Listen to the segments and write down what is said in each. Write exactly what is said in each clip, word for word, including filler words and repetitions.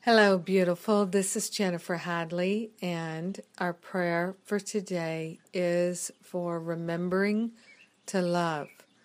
Hello, beautiful. This is Jennifer Hadley, and our prayer for today is for remembering to love.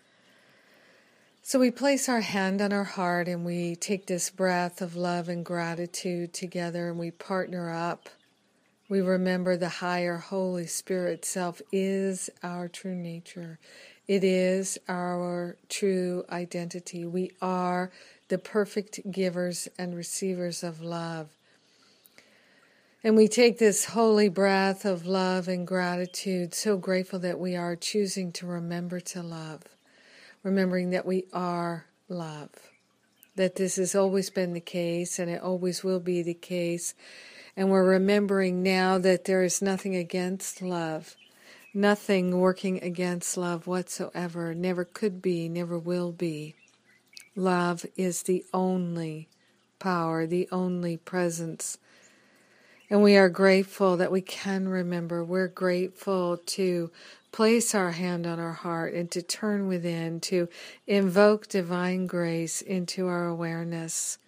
So we place our hand on our heart and we take this breath of love and gratitude together and we partner up. We remember the higher Holy Spirit self is our true nature. It is our true identity. We are the perfect givers and receivers of love. And we take this holy breath of love and gratitude, so grateful that we are choosing to remember to love, remembering that we are love, that this has always been the case and it always will be the case. And we're remembering now that there is nothing against love, nothing working against love whatsoever, never could be, never will be. Love is the only power, the only presence. And we are grateful that we can remember. We're grateful to place our hand on our heart and to turn within, to invoke divine grace into our awareness.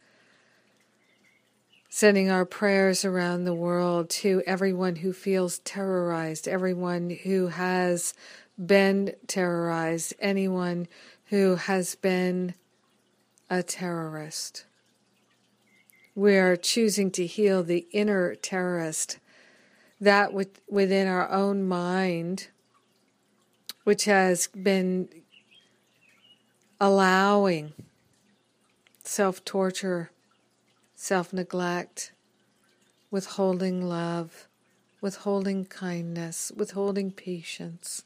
Sending our prayers around the world to everyone who feels terrorized, everyone who has been terrorized, anyone who has been a terrorist. We are choosing to heal the inner terrorist, that within our own mind, which has been allowing self-torture, self-neglect, withholding love, withholding kindness, withholding patience.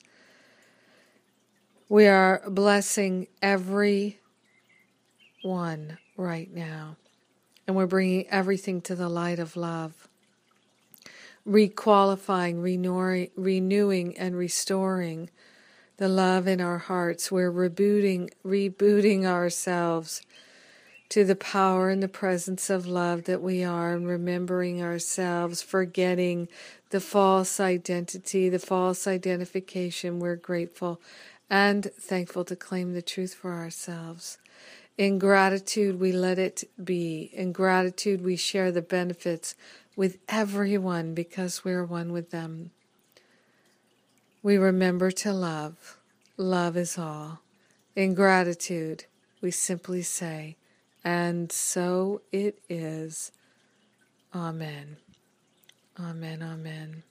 We are blessing every one right now. And we're bringing everything to the light of love, requalifying, renewing, renewing and restoring the love in our hearts. We're rebooting, rebooting ourselves to the power and the presence of love that we are, and remembering ourselves, forgetting the false identity, the false identification. We're grateful and thankful to claim the truth for ourselves. In gratitude, we let it be. In gratitude, we share the benefits with everyone because we're one with them. We remember to love. Love is all. In gratitude, we simply say, and so it is. Amen. Amen, amen.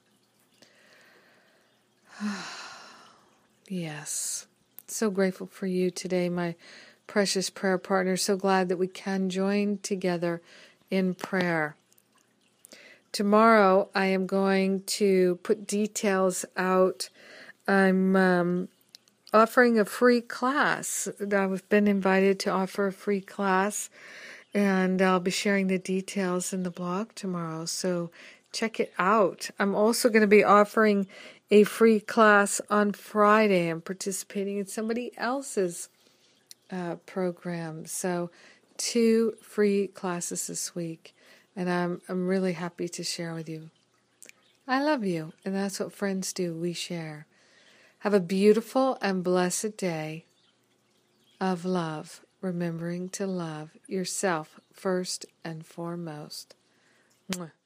Yes. So grateful for you today, my precious prayer partner. So glad that we can join together in prayer. Tomorrow I am going to put details out. I'm um, offering a free class. I've been invited to offer a free class, and I'll be sharing the details in the blog tomorrow. So check it out. I'm also going to be offering a free class on Friday. I'm participating in somebody else's Uh, program. So two free classes this week, and I'm I'm really happy to share with you. I love you, and that's what friends do. We share. Have a beautiful and blessed day of love, remembering to love yourself first and foremost. Mwah.